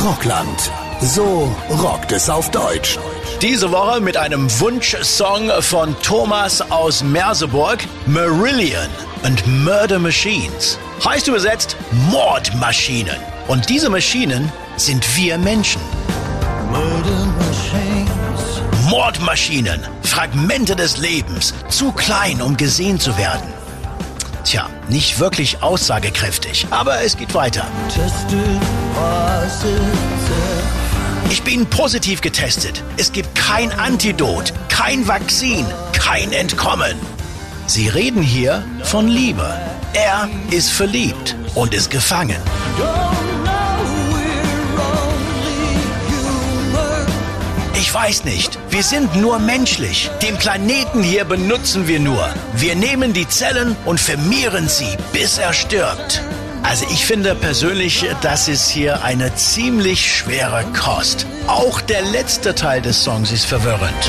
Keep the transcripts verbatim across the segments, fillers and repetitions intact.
Rockland. So rockt es auf Deutsch. Diese Woche mit einem Wunschsong von Thomas aus Merseburg, Marillion and Murder Machines. Heißt übersetzt Mordmaschinen. Und diese Maschinen sind wir Menschen. Mordmaschinen, Fragmente des Lebens, zu klein, um gesehen zu werden. Tja, nicht wirklich aussagekräftig, aber es geht weiter. Ich bin positiv getestet. Es gibt kein Antidot, kein Vakzin, kein Entkommen. Sie reden hier von Liebe. Er ist verliebt und ist gefangen. Ich weiß nicht, wir sind nur menschlich. Den Planeten hier benutzen wir nur. Wir nehmen die Zellen und vermehren sie, bis er stirbt. Also ich finde persönlich, das ist hier eine ziemlich schwere Kost. Auch der letzte Teil des Songs ist verwirrend.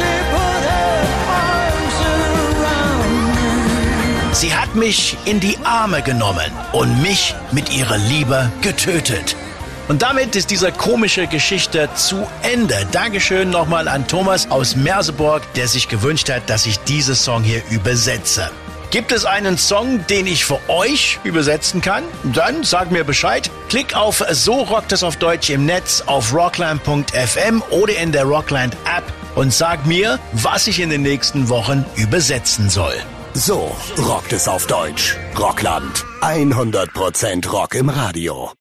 Sie hat mich in die Arme genommen und mich mit ihrer Liebe getötet. Und damit ist diese komische Geschichte zu Ende. Dankeschön nochmal an Thomas aus Merseburg, der sich gewünscht hat, dass ich diesen Song hier übersetze. Gibt es einen Song, den ich für euch übersetzen kann? Dann sagt mir Bescheid. Klick auf So rockt es auf Deutsch im Netz auf rockland punkt f m oder in der Rockland App und sag mir, was ich in den nächsten Wochen übersetzen soll. So rockt es auf Deutsch. Rockland. hundert Prozent Rock im Radio.